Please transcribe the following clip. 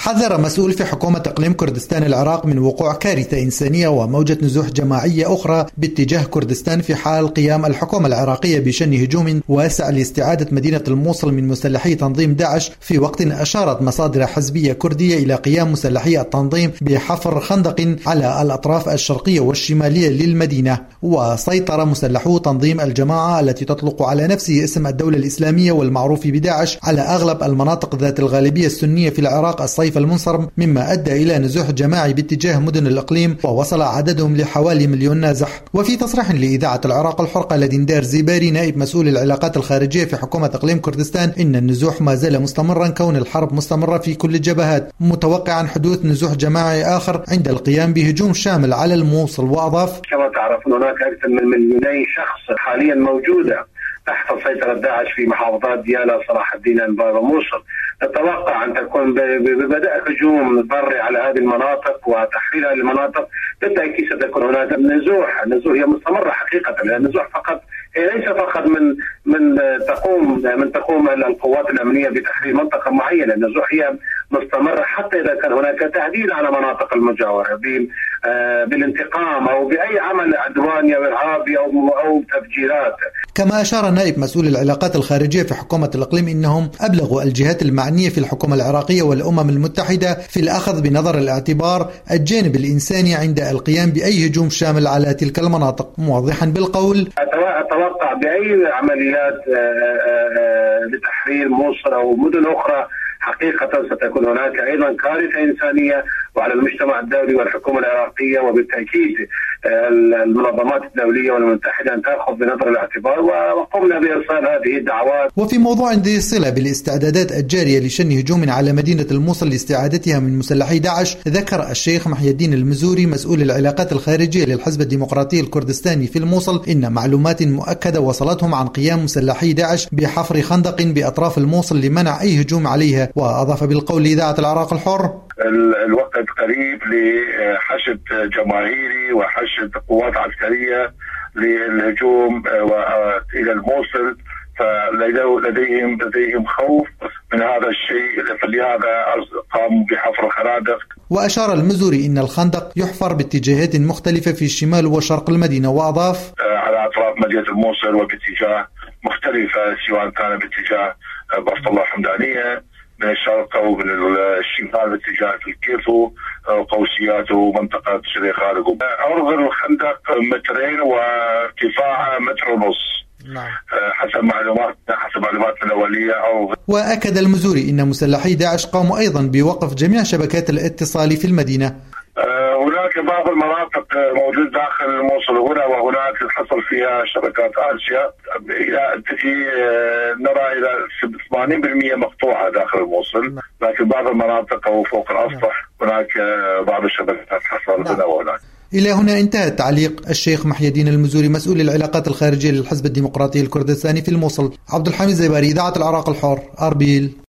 حذر مسؤول في حكومة إقليم كردستان العراق من وقوع كارثة إنسانية وموجة نزوح جماعية أخرى باتجاه كردستان في حال قيام الحكومة العراقية بشن هجوم واسع لاستعادة مدينة الموصل من مسلحي تنظيم داعش، في وقت أشارت مصادر حزبية كردية إلى قيام مسلحي التنظيم بحفر خندق على الأطراف الشرقية والشمالية للمدينة. وسيطر مسلحو تنظيم الجماعة التي تطلق على نفسه اسم الدولة الإسلامية والمعروف بداعش على أغلب المناطق ذات الغالبية السنية في العراق الصيف المنصرم، مما أدى إلى نزوح جماعي باتجاه مدن الإقليم ووصل عددهم لحوالي 1,000,000 نازح. وفي تصريح لإذاعة العراق الحر قال ديندار زيباري نائب مسؤول العلاقات الخارجية في حكومة إقليم كردستان إن النزوح ما زال مستمرا كون الحرب مستمرة في كل الجبهات، متوقعا حدوث نزوح جماعي آخر عند القيام بهجوم شامل على الموصل. وأضاف: كما تعرفون هناك أكثر من 2,000,000 شخص حاليا موجودة تحت سيطرة داعش في محافظات ديالا، صلاح الدين، أنبار وموصل. نتوقع أن تكون ببدء هجوم بري على هذه المناطق وتحرير هذه المناطق. بالتأكيد ستكون هناك نزوح هي مستمرة حقيقة. النزوح فقط ليس فقط من تقوم القوات الأمنية بتحرير منطقة معينة. النزوح هي مستمرة حتى إذا كان هناك تهديد على مناطق المجاورة بالانتقام أو بأي عمل عدواني أو إرهابي أو تفجيرات. كما أشار نائب مسؤول العلاقات الخارجية في حكومة الإقليم إنهم أبلغوا الجهات المعنية في الحكومة العراقية والأمم المتحدة في الأخذ بنظر الاعتبار الجانب الإنساني عند القيام بأي هجوم شامل على تلك المناطق، موضحا بالقول: أتوقع بأي عمليات لتحرير موصل أو مدن أخرى حقيقة ستكون هناك أيضا كارثة إنسانية، وعلى المجتمع الدولي والحكومة العراقية وبالتأكيد المنظمات الدولية والمتحدة أن تأخذ بنظر الاعتبار، وقمنا بإرسال هذه الدعوات. وفي موضوع ذي صلة بالاستعدادات الجارية لشن هجوم على مدينة الموصل لاستعادتها من مسلحي داعش، ذكر الشيخ محي الدين المزوري مسؤول العلاقات الخارجية للحزب الديمقراطي الكردستاني في الموصل إن معلومات مؤكدة وصلتهم عن قيام مسلحي داعش بحفر خندق بأطراف الموصل لمنع أي هجوم عليها. وأضاف بالقول لإذاعة العراق الحر: الوقت قريب لحشد جماهيري وحشد قوات عسكرية للهجوم إلى الموصل، فلديهم خوف من هذا الشيء، فلهذا قاموا بحفر خنادق. وأشار المزوري إن الخندق يحفر باتجاهات مختلفة في الشمال وشرق المدينة. وأضاف: على أطراف مدينة الموصل وباتجاه مختلفة، سواء كان باتجاه بسط الله حمدانية من الشرق أو من الشمال باتجاه الكيفو قوسيات ومنطقة شري خالد. عرض الخندق 2 وارتفاعه 1.5 متر. نعم. حسب معلوماتنا الأولية. وأكد المزوري إن مسلحي داعش قاموا أيضا بوقف جميع شبكات الاتصال في المدينة. هناك بعض المناطق موجود داخل الموصل هنا وهناك حصل فيها شبكات آسيا نرى إلى 80% مقطوعة داخل الموصل، لكن بعض المناطق أو فوق الأسطح هناك بعض الشبكات حصل هنا وهناك. إلى هنا انتهى تعليق الشيخ محي الدين المزوري مسؤول العلاقات الخارجية للحزب الديمقراطي الكردستاني في الموصل. عبد الحميد زيباري، إذاعة العراق الحر، أربيل.